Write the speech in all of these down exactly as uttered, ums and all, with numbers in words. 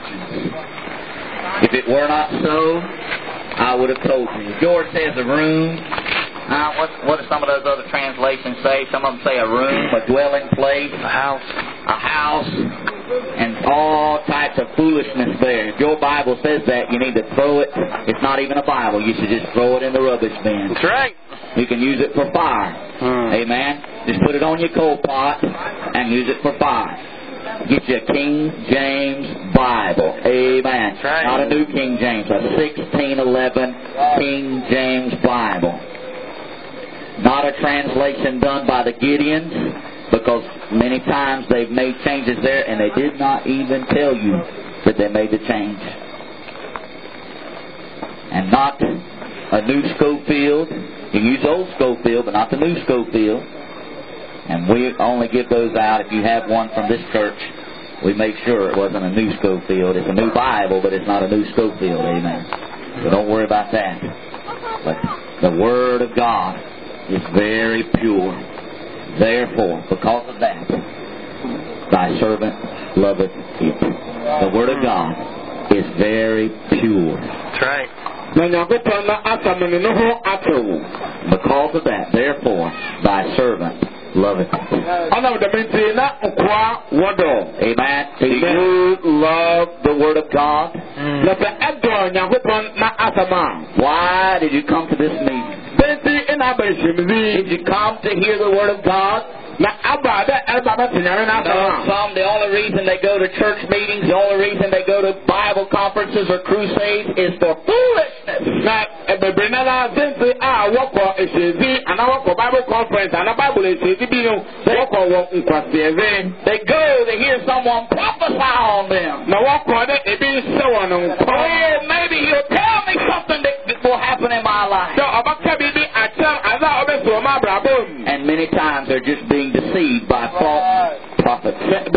conscience. If it were not so, I would have told you. George says a room. Uh, what, what do some of those other translations say? Some of them say a room, a dwelling place, a house, a house, and all types of foolishness there. If your Bible says that, you need to throw it. It's not even a Bible. You should just throw it in the rubbish bin. That's right. You can use it for fire. Hmm. Amen. Just put it on your coal pot and use it for fire. Get you a King James Bible. Amen. That's right. Not a New King James, a sixteen eleven King James Bible. Not a translation done by the Gideons, because many times they've made changes there and they did not even tell you that they made the change. And not a new Schofield. You can use old Schofield, but not the new Schofield. And we only give those out if you have one from this church. We make sure it wasn't a new Schofield. It's a new Bible, but it's not a new Schofield. Amen. So don't worry about that. But the Word of God is very pure. Therefore, because of that, thy servant loveth it. The Word of God is very pure. That's right. Because of that, therefore, thy servant loveth it. Amen. Do you love the Word of God? Mm. Why did you come to this meeting? Did you come to hear the Word of God? No, some, the only reason they go to church meetings, the only reason they go to Bible conferences or crusades is for foolishness. They go to hear someone prophesy on them. Oh, maybe he'll tell me something that will happen in my life. And many times they're just being deceived by false prophets.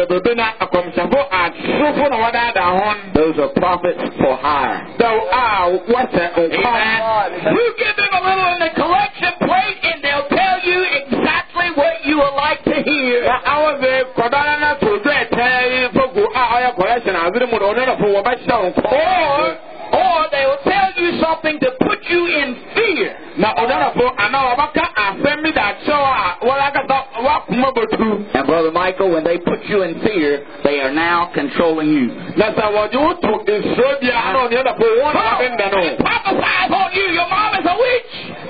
Those are prophets for hire. Amen. You give them a little in the collection plate and they'll tell you exactly what you would like to hear. Or, or they will tell you something to put you in fear. And Brother Michael, when they put you in fear, they are now controlling you. They prophesy on you. Your mom is a witch.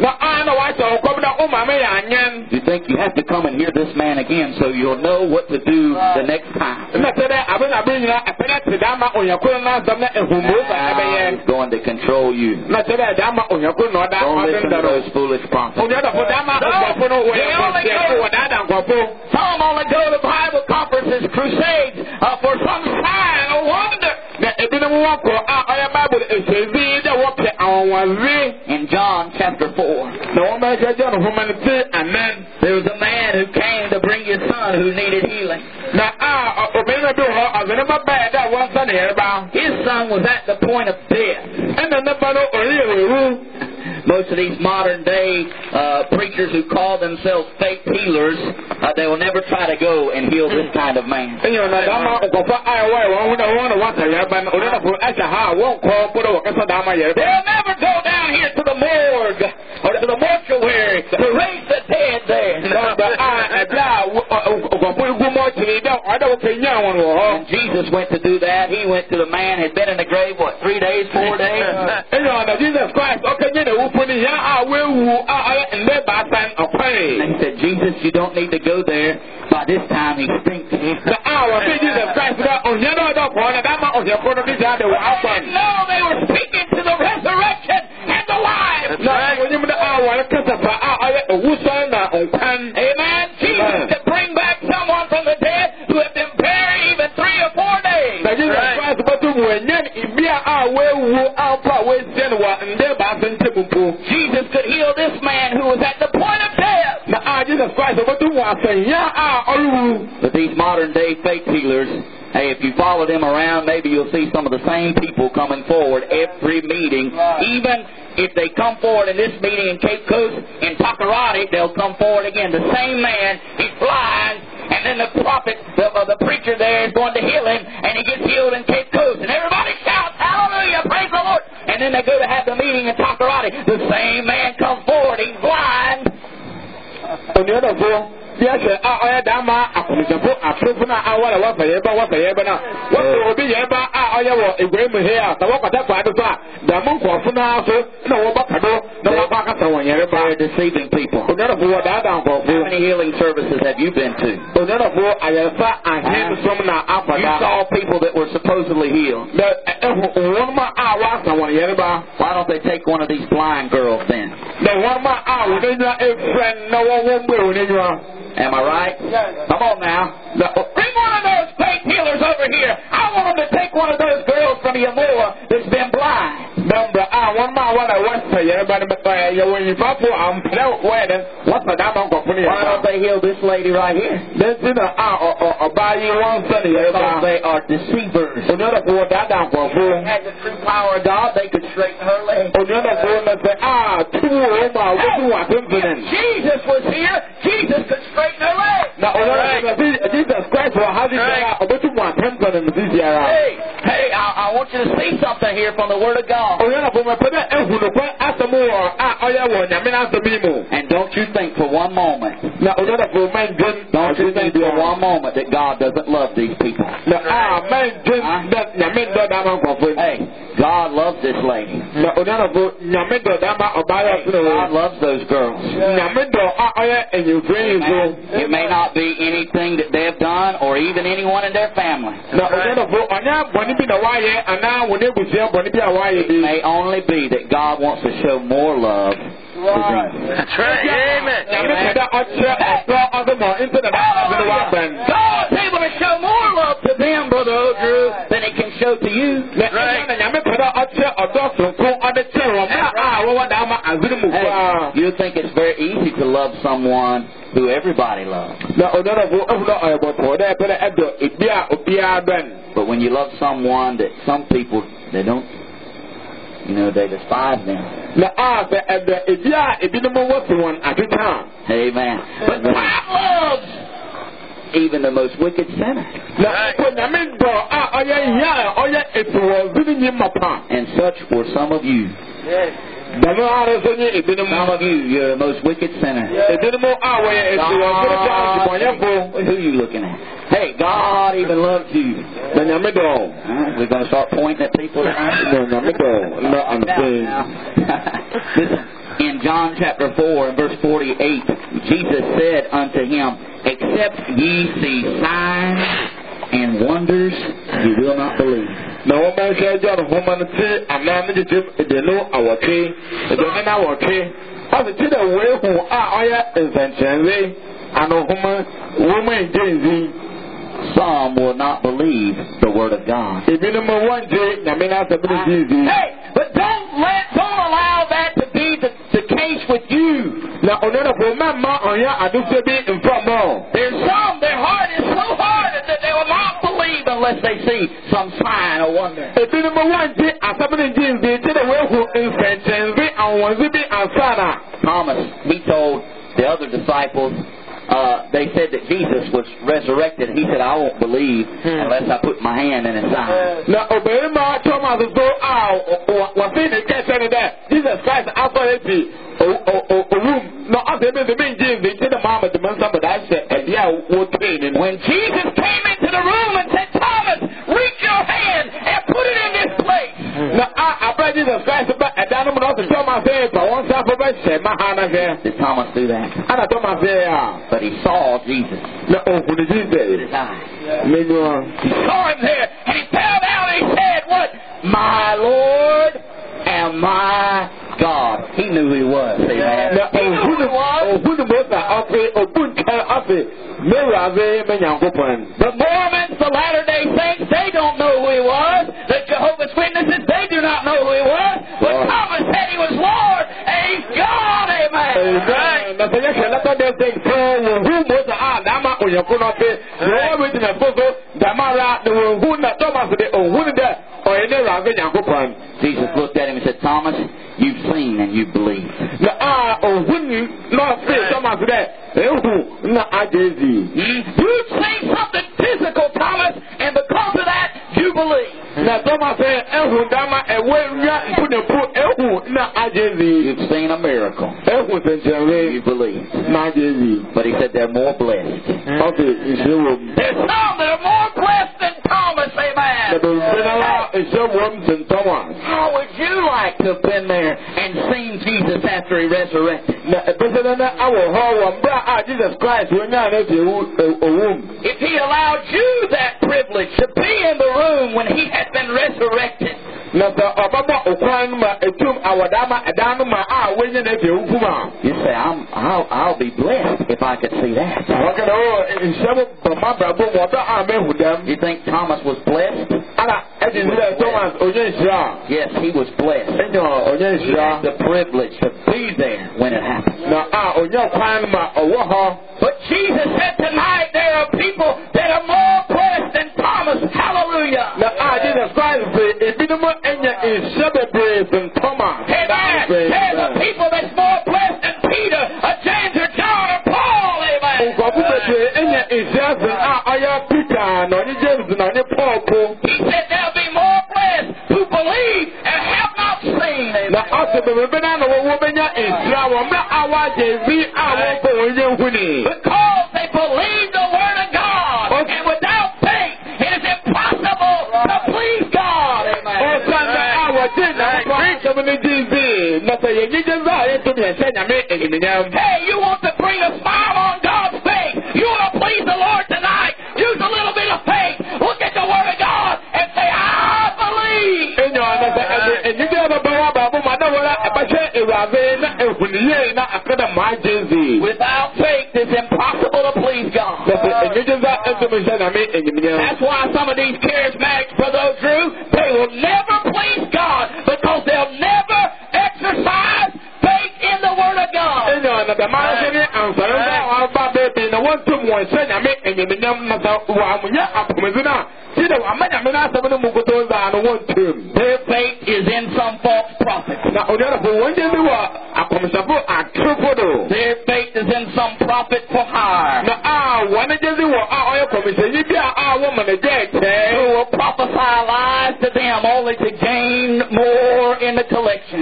You think you have to come and hear this man again so you'll know what to do the next time. He's going to control you. Don't listen to those foolish prophets. No, they only go, some only go to Bible conferences, crusades, uh, for some sign or wonder. In John chapter four, there was a man who came to bring his son who needed healing. His son was at the point of death. Most of these modern day uh, preachers who call themselves faith healers, uh, they will never try to go and heal this kind of man. They'll never go down here to the morgue or to the mortuary to raise the dead there. And Jesus went to do that. He went to the man who had been in the grave, what, three days, four days? Jesus Christ, okay, you know, and he said, Jesus, you don't need to go there. By this time, he stinks. No, they were speaking to the resurrection and the life. Amen. Jesus could bring back someone from the dead who had been buried even three or four days. Jesus could heal this man who was at the point of death. But these modern day faith healers, hey, if you follow them around, maybe you'll see some of the same people coming forward every meeting. Even if they come forward in this meeting in Cape Coast, in Takarati, they'll come forward again. The same man, he flies, and then the prophet, the, uh, the preacher there is going to heal him, and he gets healed in Cape Coast. And everybody then they go to have the meeting in Takarati. The same man comes forward, he's blind. Yes, I am a commission. I prove now I want to work for you, but what I ever now. What will be ever I have a game here? The work of that part of the monk of now, no what I do, no back at someone here. They're deceiving people. None of what I don't go. How many healing services have you been to? None of what I have I hear some now after you saw people that were supposedly healed. One more hour, someone here. Why don't they take one of these blind girls then? The one more hour, they are a friend, no one will be in your. Am I right? Yes. Come on now. No. Bring one of those faith healers over here. I want them to take one of those girls from Yamoa that's been blind. Number I want my what I want to you, but when you pop I'm wedding. What's the damn company? Why don't they heal this lady right here? This is a or buy you one sunny. Because they are deceivers. Another for that down for fool. Had the true power of God, they could straighten her leg. Another for that say, ah, two of my what incident. Jesus was here. Jesus could straighten her leg. Now, Jesus Christ will have it about two one temple in this year. Hey, hey, I, I want you to see something here from the Word of God. And don't you think for one moment, don't you think for one moment that God doesn't love these people. Huh? Hey, God loves this lady. God loves those girls. It may not be anything that they have done or even anyone in their family. It may only be that God wants to show more love to them. That's right. Amen. Amen. God's able to show more love to them, Brother O'Drew, than He can show to you. Right. Hey, you think it's very easy to love someone who everybody loves. But when you love someone that some people, they don't, you know, they despise them. Amen. But God loves even the most wicked sinner. And such were some of you. Some of you, you're the most wicked sinner. God, who are you looking at? Hey, God even loves you. Right, we're going to start pointing at people. Now, in John chapter four and verse forty-eight, Jesus said unto him, except ye see signs and wonders, you will not believe. Now, what man said, John, woman, and now the trip, they know our tree, they don't know our tree. As a children, way who are invention, and a woman, woman, Jay-Z. Some will not believe the word of God. Hey, but don't let, don't allow that to be the, the case with you. Now, there's some, their heart is so hard that they will not believe unless they see some sign or wonder. Thomas, he told the other disciples, Uh, they said that Jesus was resurrected. He said, I won't believe hmm. unless I put my hand in his side. Now, Thomas go out. What thing they can't say that? Jesus Christ, after he room. No, after the main James, they said the mama, the man, somebody I said, yeah, what training. When Jesus came into the room and said, Thomas, reach your hand and put it in this place. Now, I pray Jesus Christ, but I don't know to tell my face, but once I put my hand here. Did Thomas do that? And I told my face, but he saw Jesus. No, who did he say? With his eyes. He saw him there, and he fell down and he said, what? My Lord and my God. He knew who he was. Amen. Yeah. He knew who he was. The Mormons, the Latter-day Saints, they don't know who he was. The Jehovah's Witnesses, they do not know who he was. But Lord. Thomas said he was Lord, and he's God. Amen. Amen. Jesus looked at him and said, Thomas, you've seen and you believe. You say something physical, Thomas, and because of that, you believe. Na Thomas said, Ehu Dama, a way put a put Ehu, na Ajezi. You've seen a miracle. Ehu Senjari. You believe. Najezi. But he said they're more blessed. Okay, it's you. There's some that are more blessed than Thomas, amen. How would you like to have been there and seen Jesus after he resurrected? If he allowed you that privilege to be in the room when he had been resurrected. You say, I'm, I'll, I'll be blessed if I could see that. You think Thomas was blessed? Yes, he was blessed. He had the privilege to be there when it happened. But Jesus said tonight there are people that are more blessed than Thomas. Hallelujah. Jesus Christ said, Amen. There's a people that's more blessed than Peter, or James, or John, or Paul. Amen. He said there'll be more blessed who believe and have not seen. Amen. Because they believe the word of God. And without faith, it is impossible to please God. Amen. Hey, you want to bring a smile on God's face? You want to please the Lord tonight? Use a little bit of faith. Look at the word of God and say, I believe. Without faith, it's impossible to please God. That's why some of these charismatics, Brother Drew, they will never please God because they'll never exercise faith in the Word of God. Their faith is in some false prophet. Their faith is in some prophet for hire who will prophesy lies to them only to gain more in the collection.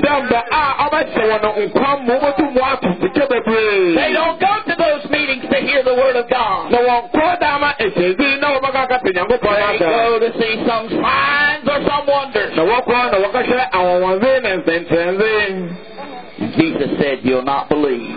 They don't go to those meetings to hear the Word of God. They go to see some signs or some wonders. Jesus said, you'll not believe.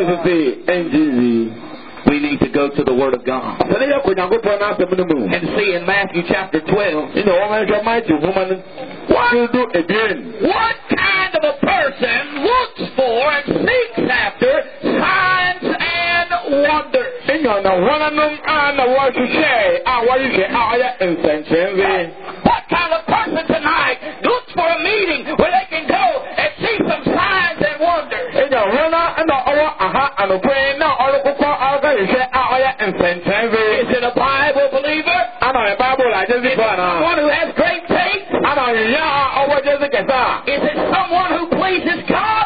We need to go to the Word of God. And see in Matthew chapter twelve. What, what kind of a person looks for and seeks after signs and wonders? What kind of person tonight looks for a meeting where they can go and see some signs and wonders? Is it a Bible believer? Is it someone who has great faith? Is it someone who pleases God?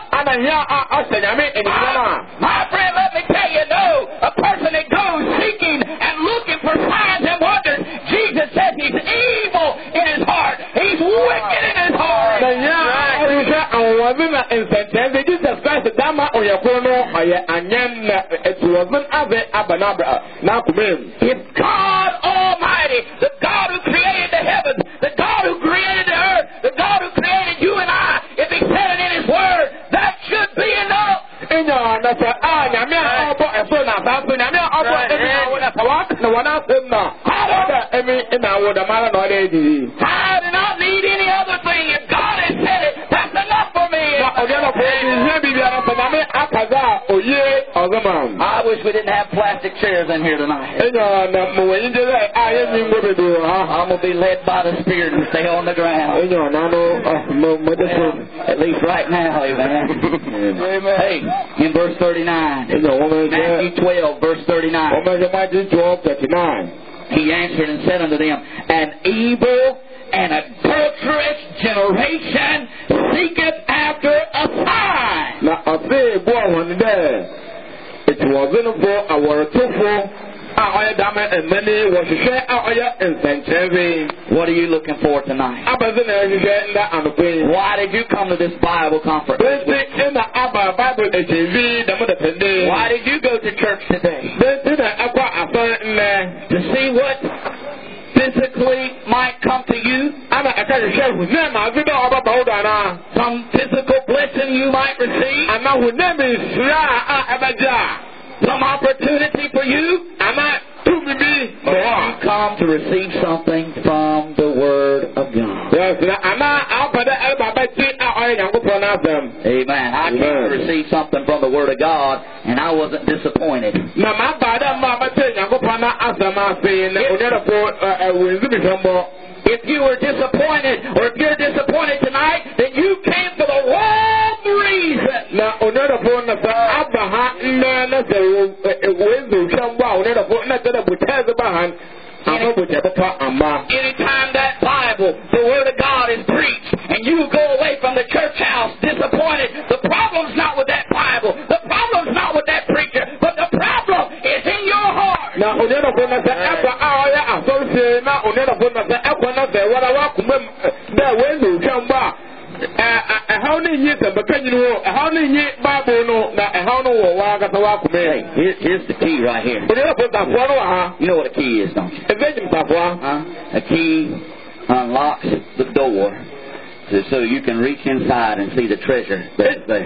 My friend, let me tell you, no. A person that goes seeking and looking for signs and wonders, Jesus says he's evil in his heart. He's wicked in his heart. If God Almighty, the God who created the heavens, the God who created the earth, the God who created you and I, if he said it in his word, that should be enough. How do not need any other thing? If God has said it, that's enough for me. I wish we didn't have plastic chairs in here tonight. I'm going to be led by the Spirit and stay on the ground. At least right now, amen. Hey, in verse thirty-nine. Matthew twelve, verse thirty-nine. He answered and said unto them, an evil and adulterous generation seeketh after a sign. Ah, I am a many was a share out in Saint Cherry. What are you looking for tonight? I was in the Why did you come to this Bible conference? in the Abba Bible H V, the mother Pendy. Why did you go to church today? To see what physically might come to you? Some physical blessing you might receive? Some opportunity for you? Or you come to receive something from the Word of God? Amen. I came to receive something from the Word of God, and I wasn't disappointed. If you were disappointed, or if you're disappointed tonight, then you came for the wrong reason. Anytime that Bible, the Word of God is preached, and you go away from the church house disappointed, the problem's not with that Bible, the problem's not with that preacher, but the problem is in your heart. Now, how many years have you how many years Bible no how no Hey, here's the key right here. You know what a key is, don't you? Huh? A key unlocks the door so, so you can reach inside and see the treasure that's there.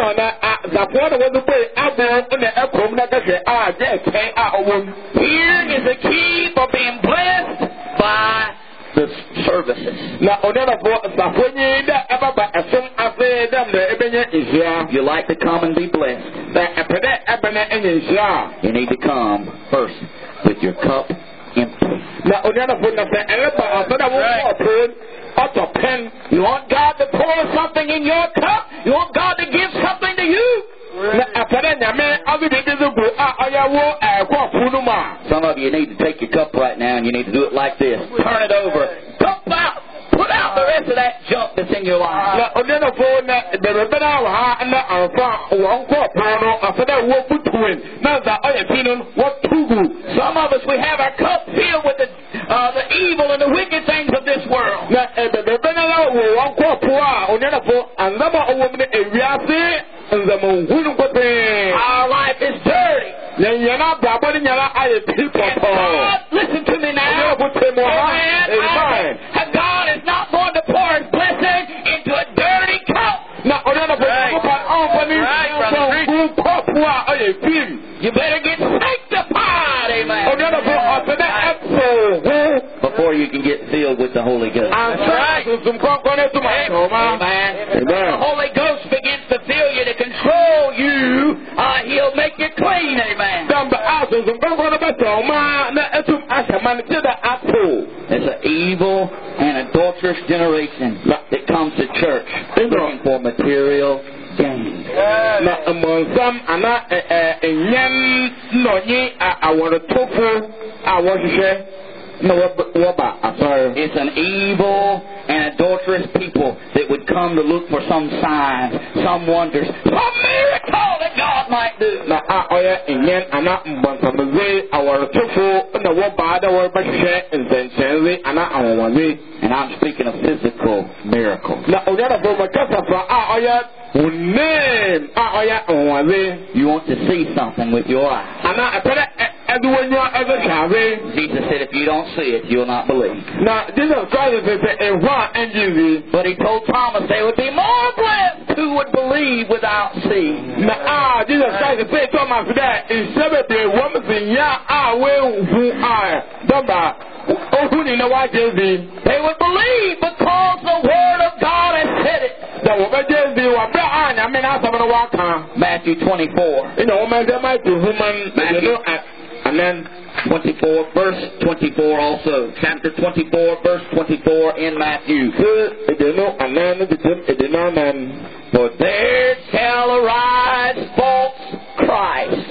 Here is a key for being blessed by the services. If you like to come and be blessed, you need to come first with your cup empty. You want God to pour something in your cup? You want God to give something to you? Some of you need to take your cup right now and you need to do it like this. Turn it over. Dump out. Put out the rest of that junk that's in your life. Some of us, we have our cup filled with the, uh, the evil and the wicked things of this world. Our life is dirty. God, listen to me now. Amen. Amen. God is not going to pour His blessing into a dirty cup. You better get sanctified. Amen. Before you can get filled with the Holy Ghost. Right. Amen. Amen. The Holy Ghost begins to fill you, to control you. Uh, he'll make you clean. Amen. It's an evil and adulterous generation that comes to church looking for material gain. It's an evil and adulterous people that would come to look for some signs, some wonders, some miracle that God might do. And I'm speaking of physical miracles. You want to see something with your eyes. Jesus said, if you don't see it, you'll not believe. But He told Thomas they would be more blessed who would believe without seeing. Jesus Christ said Thomas that they would believe because the Word of God has said it. Matthew twenty-four. Matthew, and then twenty-four, verse twenty-four also. Chapter twenty-four, verse twenty-four in Matthew. For there shall arise false Christs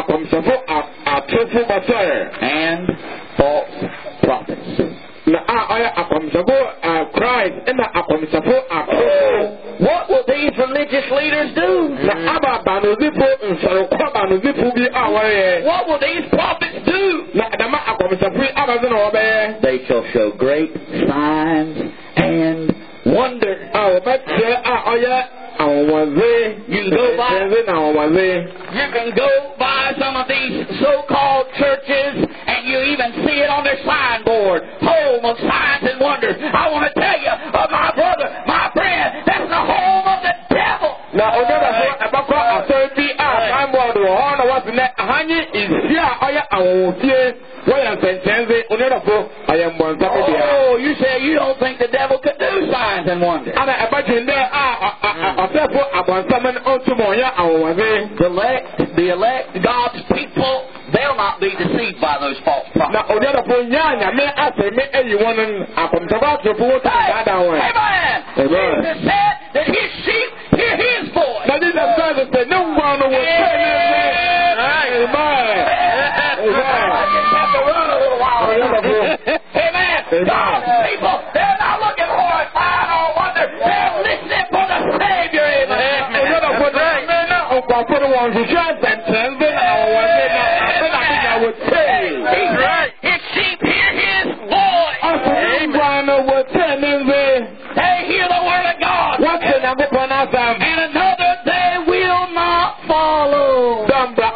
and false prophets. aya akwamsabo Christ ina akwamsabo akoko. What will these religious leaders do? Na aba banuzipo nsoro kwa banuzipo bi aware. What will these prophets do? Na dama akwamsabo abazina obe. They shall show great signs and wonders. Ah, obatse ah oya awaze. You can go by. You can go by some of these so-called churches, and you even see it on their signboard, home of signs and wonders. I want to tell you, uh, my brother, my friend, that's the home of the devil. Now, another about a thirty hour time board or on what's in that honey is here. I am here. Why am I saying another book? I am one. Oh, you say you don't think the devil could do signs and wonders? And I imagine there are therefore about someone on tomorrow. The elect, the elect, God's people, they'll not be deceived by those false prophets. Now, another point, yeah, may I say, may anyone from Tabasco for that one? Amen. Jesus said that his sheep hear his voice. Now, this is a say, no one will say that. Amen. I just have to run a little while. Amen. God's people, they're not looking for a sign or wonder. They're listening for the Savior. Amen. Another point, amen. Oh, God, for the ones who shine and tell them, I would say. He's right. His sheep hear his voice. Amen. They hear the word of God. What's the number one of them? And another they will not follow.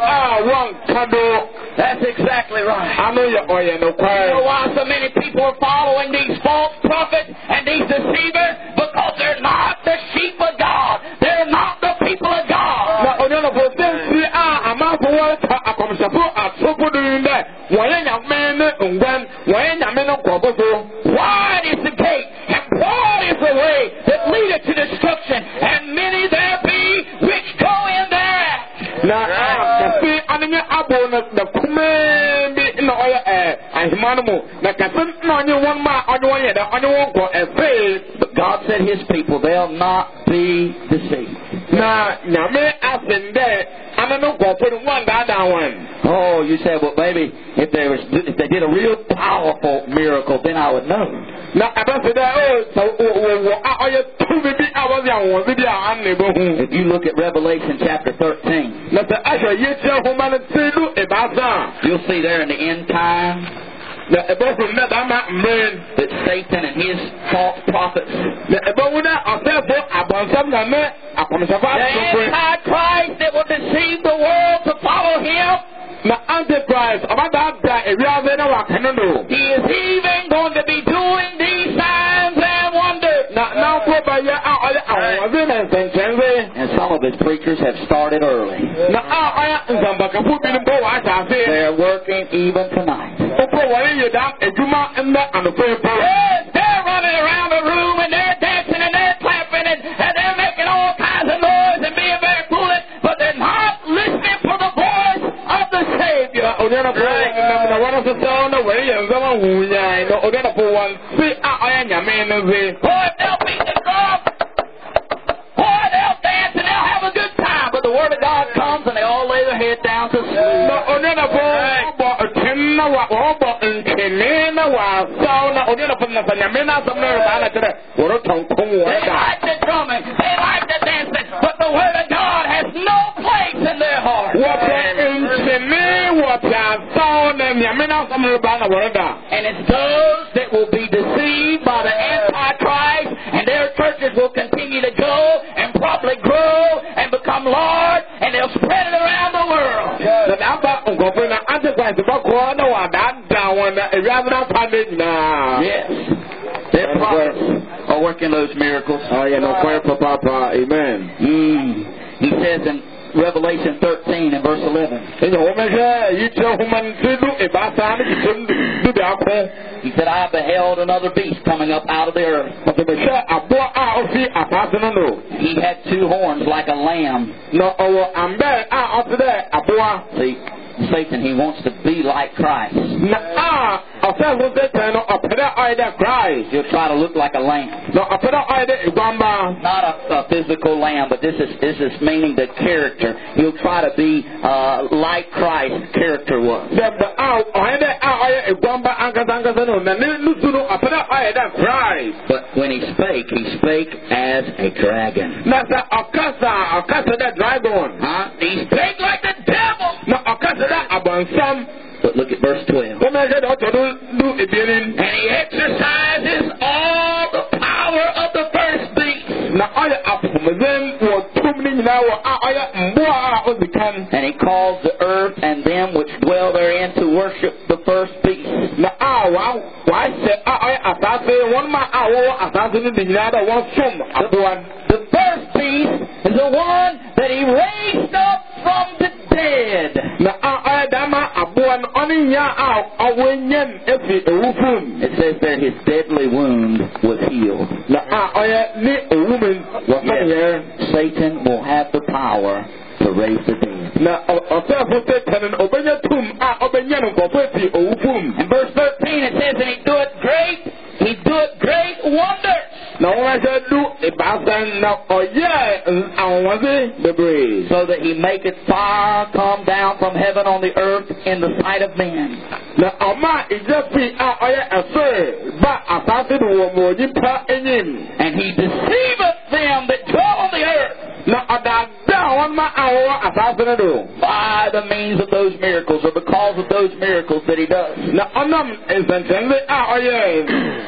That's exactly right. I know you're oh, yeah, no You know why so many people are following these false prophets and these deceivers? Because they're not the sheep of God. They're not the people of God. Now, on the other hand, I'm not for what I come to support. I'm so good in that. Why am man and when when I'm in a couple wide is the gate and broad is the way that leadeth to destruction, and many there be which go in thereat. Now, I see I'm the command in the oil and humanimo. Now, I think on you one man on one year, on you won't go and say, but God said his people, they'll not be deceived. Now, now, may I send that. I'm not going to put one that one. Oh, you said, well, baby, if they was if they did a real powerful miracle, then I would know. Now, I don't say that. Oh, so are you two baby? I was young one. Maybe I'm able. If you look at Revelation chapter thirteen, now the usher, you tell whom I say look about that. You'll see there in the end time. Now, about that, I'm not man. That Satan and his false prophets. Now, about that, I said, about some that man, I come to find the Antichrist that will deceive the world to follow him. Now, Antichrist, about that, that if you have any work, I don't know. He is even going to be doing these signs and wonders. Now, now, go by your hour, and some of his preachers have started early. Now, I am they're working even tonight. Yes, they're running around the room and they're dancing and they're clapping and, and they're making all kinds of noise and being very foolish, but they're not listening for the voice of the Savior. Boy, they'll beat the drum. Boy, they'll dance and they'll have a good time, but the Word of God comes and they all lay their head down to sleep. They like the drumming, they like the dancing, but the Word of God has no place in their heart. And it's those that will be deceived by the Antichrist, and their churches will continue to go and probably grow and become large, and they'll spread it around the world. Yes. Their prophets are working those miracles. Oh, yeah, no prayer for Papa. Amen. Mm. He says in Revelation thirteen and verse eleven. He said, I beheld another beast coming up out of the earth. He had two horns like a lamb. See, Satan, he wants to be like Christ. ọ̀sẹ̀ fún sẹ́tẹ̀ no ọ̀pẹ̀dẹ̀ ọ̀yẹ̀dẹ̀ Christ. He'll try to look like a lamb. Na ọ̀pẹ̀dẹ̀ ọ̀yẹ̀dẹ̀ ìgbàmbá. Not a, a physical lamb, but this is this is meaning the character. He'll try to be uh, like Christ's character was. Dẹ̀bẹ̀ a ọ̀yẹ̀dẹ̀ a ọ̀yẹ̀ ìgbàmbá ankasa-ankasa nù nà ní nùsùnù ọ̀pẹ̀dẹ̀ ọ̀yẹ̀dẹ̀ Christ. But when he spake, he spake as a dragon. Na sẹ ọ̀kasa ọ̀kasa dẹ̀ dragon. Huh? He spake like the devil. Na ọ̀kasa dẹ̀ abọ̀nsam. But look at verse twelve. Wọ́n mẹ́ ṣe dẹ̀ ọ̀tọ̀ lù ìbírin. And he exercises all the power of the first beast. Na ọ̀yẹ̀ àpòmọ̀dẹ́n wọ̀ túm ní nyinaa wọ̀ a ọ̀yẹ̀ mbọ́ a ó sì kàn. And he calls the earth and them which dwell therein to worship the first beast. Na a wàá wàá ṣe a ọ̀yẹ̀ àsáṣe wọ́n máa a wọ́wọ́ àsáṣe ní nyinaa dẹ̀ wọ́n sùn àbúwá. The first beast is the one that he raised up from the dead. Na a ọ̀yẹ̀ dàmà àbúwá ní ọ̀nì nyà a ọ̀wọ́ nyẹ́n efi ewu fún. It says that his deadly wound was healed. Na a ọ̀yẹ̀ ní ewu mi wọ́n sọ yẹn. Satan will have the power to raise the dead. Na ọ̀sẹ̀ fún Satan ọ̀bẹ̀nyẹ tum a ọ̀bẹ̀nyẹ nkọ̀fọ̀ efi ewu fún. In verse thirteen it says, and he doeth great, he doeth great wonders. Na wọ́n ṣe lu ìbáṣẹ́ na ọ̀yẹ́ àwọn wọ́n sí bèbèrè. So that he maketh fire come down from heaven on the earth in the sight of men. Na ọ̀ma ìjẹ́pì a ọ̀yẹ́ ẹ̀fẹ́ bá àsáṣe ni wọ́n mọ̀ nípa ẹ̀yìn. And he deceiveth them that dwell on the earth. Na ọ̀dàdà wọn máa àwọn àsáṣe ni do. By the means of those miracles, or because of those miracles that he does. Na ọ̀nàm ìsẹ̀ntẹ̀lẹ̀ a ọ̀yẹ́.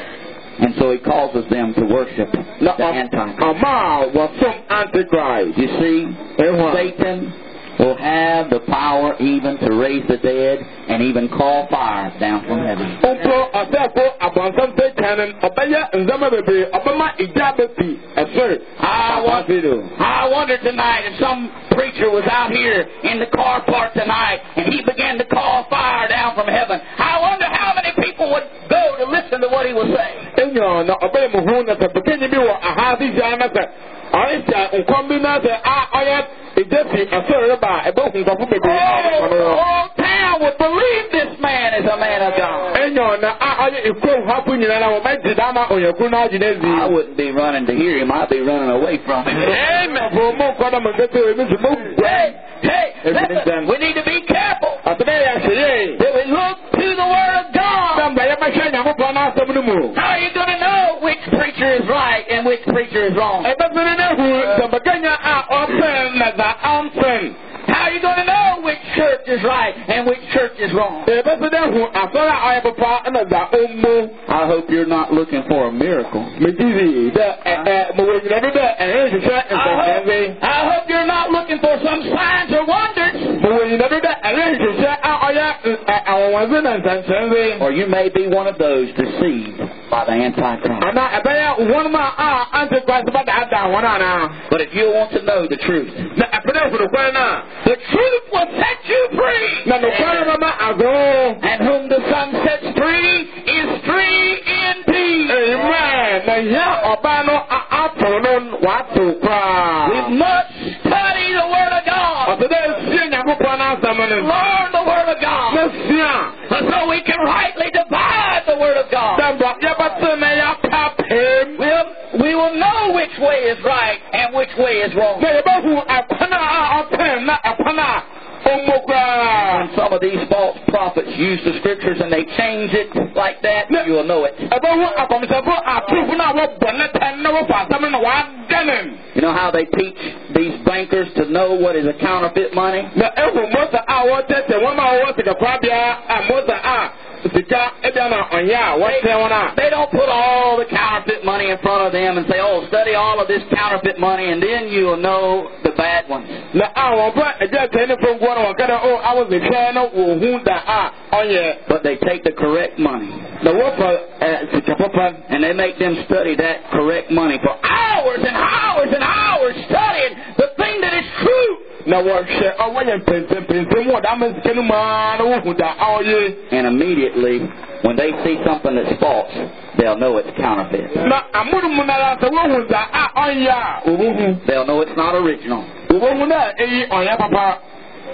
And so he causes them to worship Na the Antichrist. ọ̀ma wọ̀ fún Antichrist. You see, Ẹ̀hún. Satan will have the power even to raise the dead and even call fire down from heaven. Mpo ọ̀sẹ̀ fún àbọ̀nsán Satan ọ̀bẹ̀yẹ nzẹ́mẹ̀ bèbèrè ọ̀bẹ̀má ìjà bẹ̀pì ẹ̀fẹ́. I wonder, I wonder tonight if some preacher was out here in the car park tonight and he began to call fire down from heaven. I wonder how many people would go to listen to what he was saying. Enyo na ọbẹ̀ mu hu na sẹ pẹ̀kẹ́ni bi wọ àhásí ìjà náà sẹ ọ̀yẹ́ sẹ nkọ́m bí náà sẹ a ọ̀yẹ́ ìjẹ́sì ẹ̀fẹ́ rẹ̀ bá ẹ̀bẹ̀ òkun kọ̀ọ̀fún bèbèrè Oh, all town would believe this man is a man of God. Enyo na a ọ̀yẹ́ ìkó hapun nyina na wọ́n bẹ jì dáma òyìnkú náà jì náà zi. I wouldn't be running to hear him. I'd be running away from him. Amen. Fún mú nkọ́ náà mọ̀ nkẹ́tẹ́ èmi sì mú gbẹ́. Hey, hey, listen, we need to be careful Àtúndé yà ṣe yé. that we look to the Word of God. Sọ́mbà yẹ máa ṣe ìyàwó pọ̀ náà sọ́mu ní mu. How are you going to know which preacher is right and which preacher is wrong? Ẹ̀bẹ̀ fi ní ní hu sọ̀bẹ̀kẹ́nyà a ọ̀pẹ̀ nàzà ọ̀npẹ̀n. How are you going to know which church is right and which church is wrong? Ẹ̀bẹ̀ fi ní hu àfẹ́rẹ́ ọ̀yẹ́ papa nàzà ọ̀mú. I hope you're not looking for a miracle. Méjìlì dẹ ẹ ẹ mọ̀wé nyina bí dẹ ẹ̀hẹ́ ìṣiṣẹ́ I hope, ìṣẹ̀ṣẹ̀ I hope you're not looking for some signs or wonders. mọ̀wé nyina bí dẹ ẹ̀hẹ́ ìṣiṣẹ́ a ọ̀yẹ́ àwọ̀wọ̀nsẹ̀ nà ìṣẹ̀ṣẹ̀. Or you may be one of those deceived by the Antichrist. Àná ẹ̀bẹ̀ yẹ wọ́n máa a Antichrist bá dàá dà wọ́n àná. But if you want to know the truth, Na ẹ̀pẹ̀dẹ̀ ìfòdòkọ́ náà. the truth will set you free. Na nùkọ́ náà máa àgọ́. And whom the Son sets free is free indeed. Amen. Na ìyá ọba náà àtọ̀ náà wà á tó pa. We must study the Word of God. Ọ̀tọ̀dẹ̀ sí ẹ̀yàkúpọ̀ náà sàmì ni. Learn the Word of Ní God. sí à. So we can rightly divide the Word of God. Dàbọ̀ yẹ bá tẹ̀ náà yà pa pèm. We'll, we will know which way is right and which way is wrong. Na yẹ bá hu ẹ̀kọ́ náà ọ̀pẹ̀ náà ẹ̀kọ́ náà ọmọkùnrin. When some of these false prophets use the scriptures and they change it like that, you will know it. Ẹ̀bẹ̀ hu àkọ̀mùsẹ̀fọ́ àtúfù náà wọ́n bọ̀ ní tẹ̀ náà wọ́n fà sẹ́mi náà wà á dẹ́nu. You know how they teach these bankers to know what is a counterfeit money? Na ehu mọ́tà a wọ́n tẹ̀tẹ̀ wọ́n máa wọ́n sìkà kwabia a mọ́tà a sìkà ẹ̀dá náà ọ̀nyẹ́ a wọ́n tẹ̀ wọn a. They don't put all the counterfeit money in front of them and say, oh, study all of this counterfeit money and then you'll know the bad ones. Na a wọ́n bọ́ ẹ̀jẹ̀ tẹ̀ ní fún gbọ́dọ̀ wọ́n kẹ́dẹ̀ ó àwọn sìkà náà wò hu dà a ọ̀nyẹ́. But they take the correct money Na wọ́n fọ sìkà pọ́pọ́. and they make them study that correct money for hours and hours and hours studying the thing that is true. Na wọ́n ṣe ọwọ́ yẹn pèntèpèntè mu ọ̀dà mẹ́sì kẹ́nu máa ní wọ́n hu dà a ọ̀yẹ́. And immediately, when they see something that's false, they'll know it's counterfeit. Na àmúlùmú náà sọ wọ́n hu dà a ọ̀nyẹ́ a òwò hu. They'll know it's not original. Òwò hu náà èyí ọ̀nyẹ́ papa.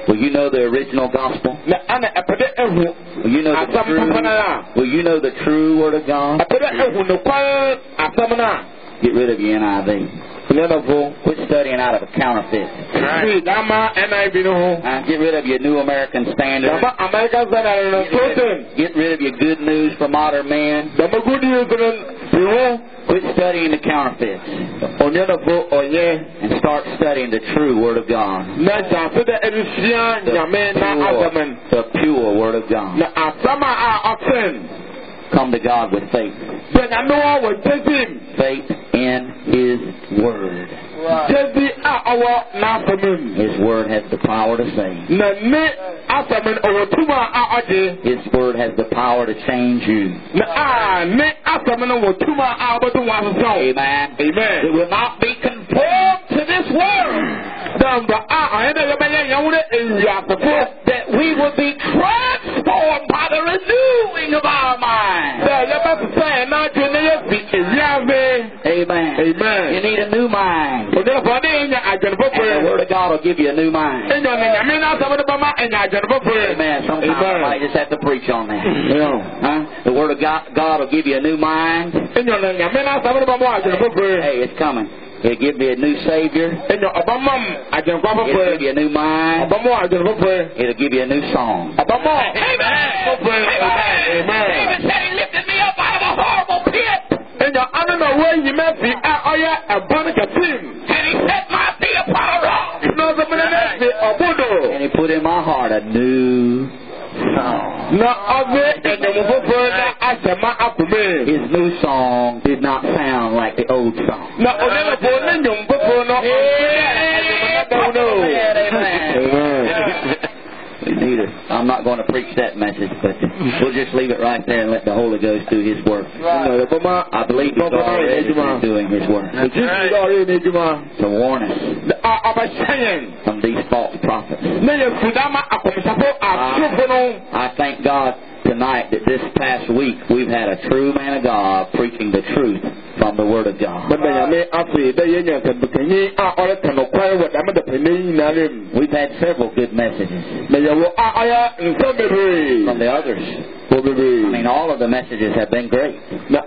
Will you know the original gospel? Na ana epede ehu. Will you know the Asam true? papana. Will you know the true word of God? Epede ehu no kwan asam na. Get rid of your N I V. Nyanafo. Quit studying out of a counterfeit. Right. Dama N I V no. Uh, get rid of your New American Standard. Dama American Standard no. Get rid, get rid of your good news for modern men. Dama good news no. Quit studying the counterfeits. Onyanafo onye. And start studying the true Word of God. Na jafe de elusia nyame na azaman. The pure Word of God. Na asama a oten. Come to God with faith. Then I know what Jezim. Faith in His Word. Jezi a awa na asamun. His Word has the power to save. Na ne asamun owotuma a aje. His Word has the power to change you. Na a ne asamun owotuma a abodu wasasaw. Amen. Amen. It will not be conformed to this world. Damba a ayeda yebeye yawure ewiasefo. That we will be transformed by the renewing of our mind. Amen. Amen. You need a new mind. And the Word of God will give you a new mind. Amen. Sometimes I might just have to preach on that. Huh? The Word of God, God will give you a new mind. Hey, it's coming. It'll give you a new Savior. It'll give you a new mind. It'll give you a new song. Amen. David said He lifted me up out of a horrible pit. And I don't know where you met me. I a bunch of team. And He set my feet upon a rock. And He put in my heart a new song. His new song did not sound like the old song. We need it. I'm not going to preach that message, but we'll just leave it right there and let the Holy Ghost do His work. I believe He's already doing His work to warn us from these false prophets. I thank God tonight that this past week we've had a true man of God preaching the truth from the Word of God. We've had several good messages from the others. I mean, all of the messages have been great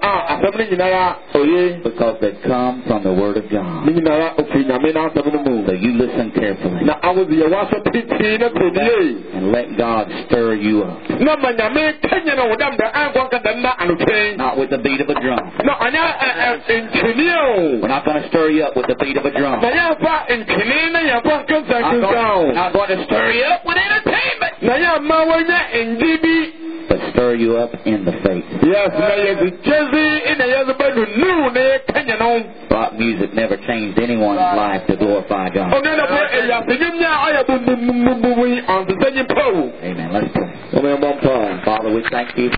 because they've come from the Word of God. So you listen carefully and let God stir you up. Not with the beat of a drum. We're not going to stir you up with the beat of a drum. I'm not going to stir you up with entertainment, but stir you up in the faith. Rock music never changed anyone's life to glorify God. Amen. Let's pray. Father, we thank You.